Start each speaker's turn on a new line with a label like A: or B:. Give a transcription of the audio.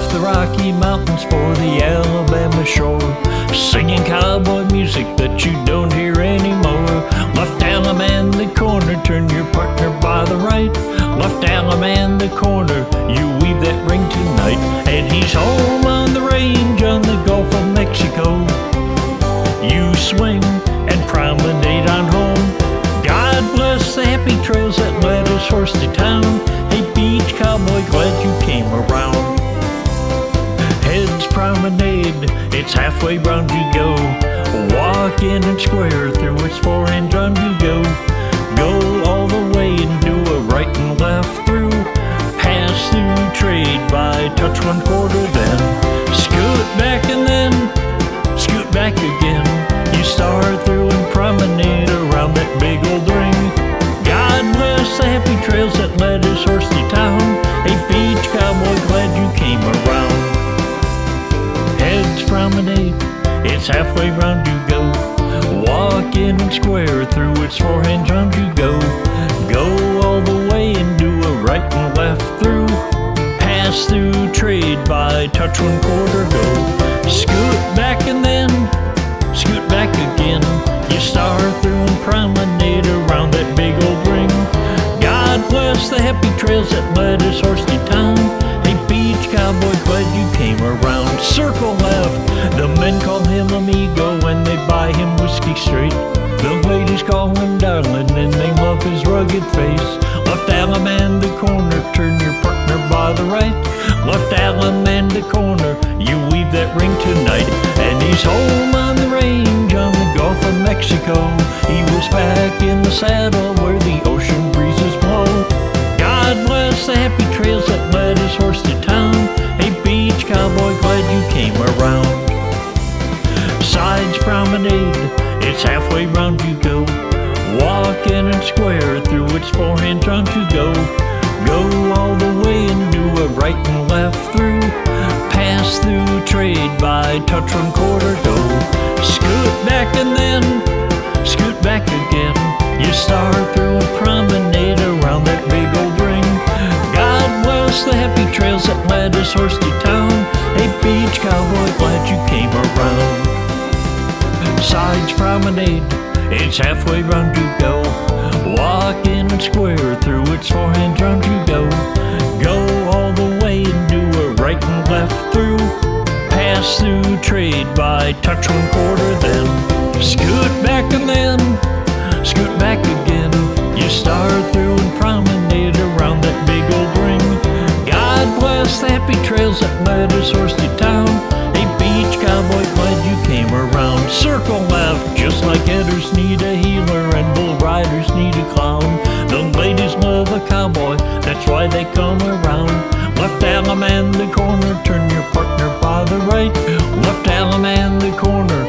A: left the Rocky Mountains for the Alabama shore, singing cowboy music that you don't hear anymore. Left Alabama in the corner, turn your partner by the right. Left Alabama in the corner, you weave that ring tonight. And he's home on the range on the Gulf of Mexico. You swing and promenade on home. God bless the happy trails that led his horse to town. Hey, beach cowboy, glad you came around. Heads promenade, it's halfway round you go. Walk in and square through its forehand round you go. Go all the way and do a right and left through. Pass through, trade by, touch 1/4, then scoot back and then scoot back again. You start through and promenade around that big old ring. God bless the happy trails that led his horse to town. Hey, beach cowboy, glad you came around. Heads promenade, it's halfway round you go. Walk in and square through its forehand round you go. Go all the way and do a right and left through. Pass through, trade by, touch 1/4, go. Scoot back and then scoot back again. You start through and promenade around that big old ring. God bless the happy trails that led his horse to town. Hey, beach cowboy, glad you came around. Circle left, the men call him amigo when they buy him whiskey straight. The ladies call him darling and they love his rugged face. Left Alabama in the corner, turn your partner by the right. Left Alabama in the corner, you weave that ring tonight. And he's home on the range on the Gulf of Mexico. He was back in the saddle where the ocean breezes blow. God bless the happy trails that led his horse to town. Hey, beach cowboy, glad you came around. Sides promenade, it's halfway round you go. Walk in and square through its forehand round you go. Go all the way and do a right and left through. Pass through, trade by, touch 1/4, go. Scoot back and then scoot back again. You start through and promenade around that big old ring. God bless the happy trails that led his horse to town. Hey, beach cowboy, glad you came around. Sides promenade, it's halfway round you go. Walk in and square through its forehand round you go. Go all the way and do a right and left through. Pass through, trade by, touch 1/4, then scoot back and then scoot back again. You start through and promenade around that big old ring. God bless the happy trails that led his horse to town. Hey, beach cowboy, glad you came around. Circle left, just like headers need a healer and bull riders need a clown. The ladies love a cowboy, that's why they come around. Left Alabama in the corner, turn your partner by the right. Left Alabama in the corner,